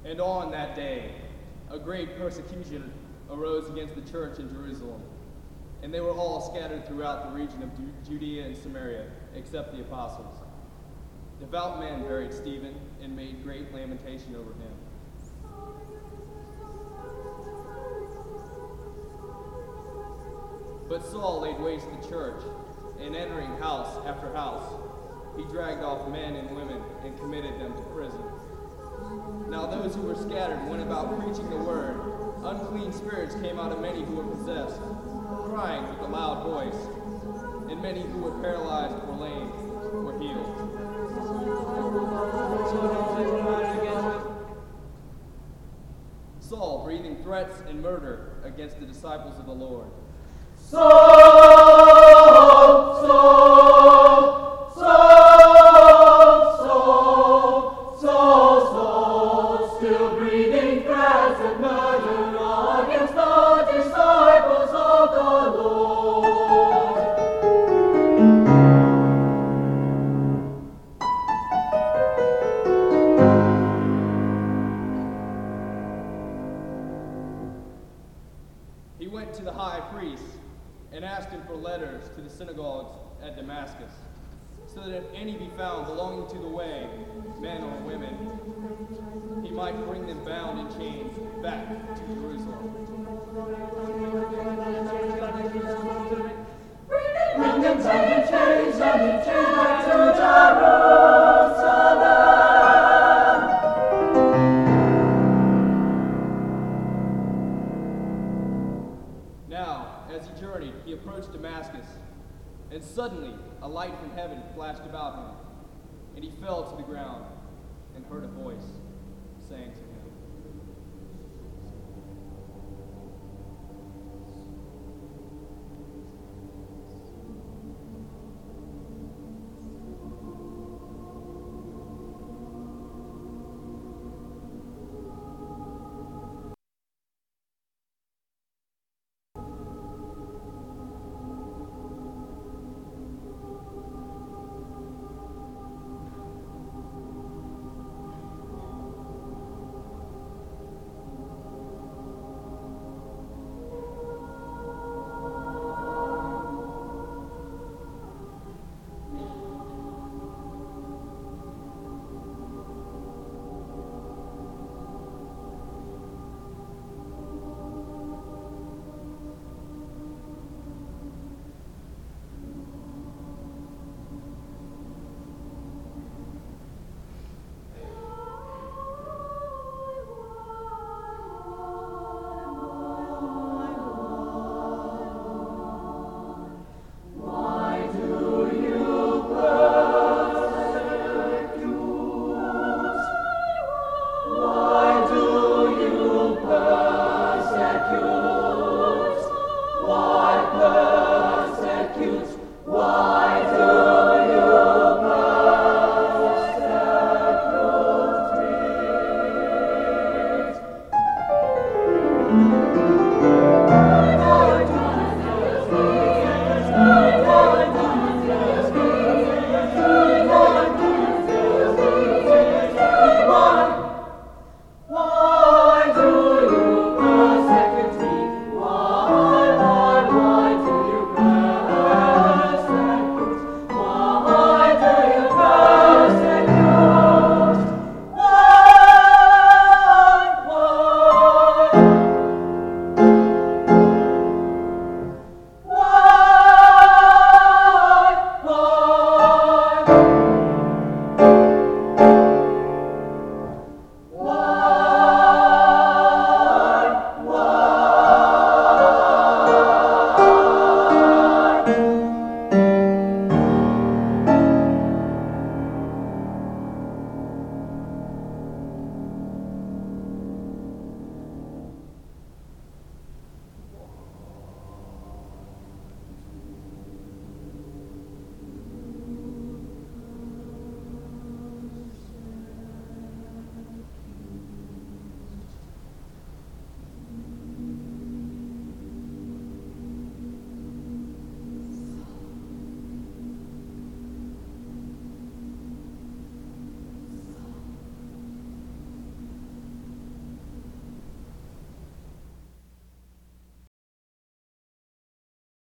And on that day, a great persecution arose against the church in Jerusalem, and they were all scattered throughout the region of Judea and Samaria, except the apostles. Devout men buried Stephen and made great lamentation over him. But Saul laid waste the church, and entering house after house, he dragged off men and women and committed them to prison. Now those who were scattered went about preaching the word. Unclean spirits came out of many who were possessed, crying with a loud voice, and many who were paralyzed or lame were healed. Saul breathing threats and murder against the disciples of the Lord. Saul, Saul, Saul, Saul, Saul, Saul, still breathing threats and murder against the disciples of the Lord. He went to the high priest and asked him for letters to the synagogues at Damascus, so that if any be found belonging to the way, men or women, he might bring them bound in chains back to Jerusalem. Bring them bound in chains back to Jerusalem. Now, as he journeyed, he approached Damascus, and suddenly a light from heaven flashed about him, and he fell to the ground and heard a voice.